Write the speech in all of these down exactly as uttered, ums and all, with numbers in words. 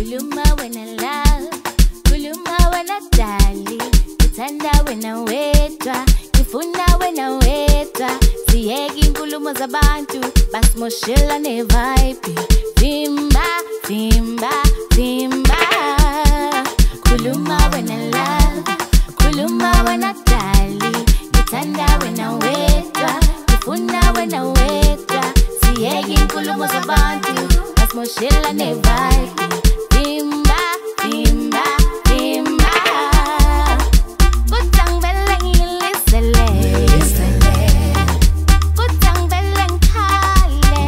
Kuluma when I love, kuluma when I dali, Kitanda when I wetwa, Kifuna when I wetwa, Siyegi nkulumo zabantu, Bas moshela ne vibe, Fimba, fimba, fimba. Kuluma when I love, kuluma when I dali, Kitanda when I wetwa, Kifuna when I wetwa, Siyegi nkulumo zabantu, Bas moshela ne vibe. Bimba, bimba, bimba. Kutang beleng ilisele, kutang beleng kale,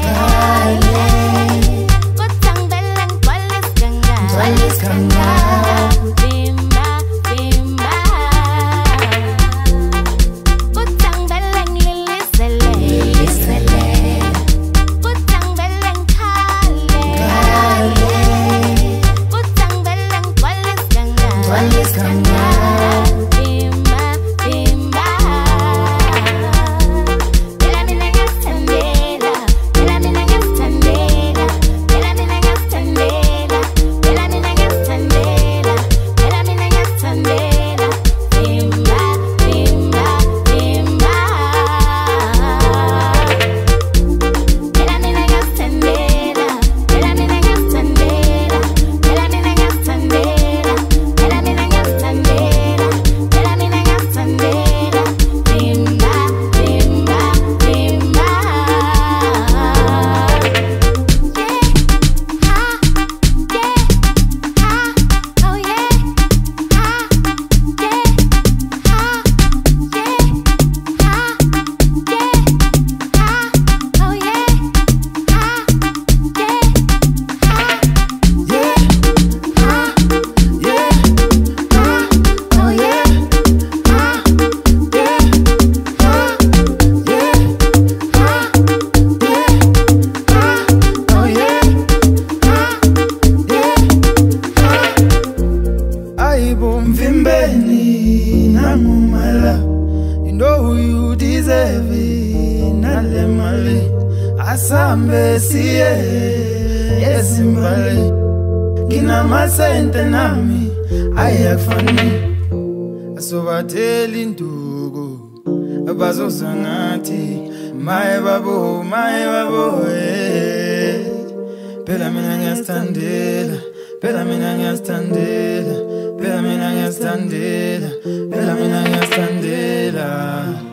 kutang beleng kwalis kanga, kwalis kanga. Bimba, bimba. Kutang beleng ilisele, kutang beleng kale. Walis kanga, bimba, bimba. Bela mina gastandela, bela mina gastandela, bela mina gastandela, bela mina gastandela, bela mina gastandela. Bimba, bimba, bimba. Bela mina gastandela, bela mina gastandela, bela mina gastandela. Mvimbeni namumala, you know who you deserve it. Nale mali asambe siye yesimbali kina masente nami ayakfani asobateli ndugu abazosangati my babo my babo eh. Pela mina ngastandela, pela mina ngastandela, pela mina ngastandela, pela mina ngastandela.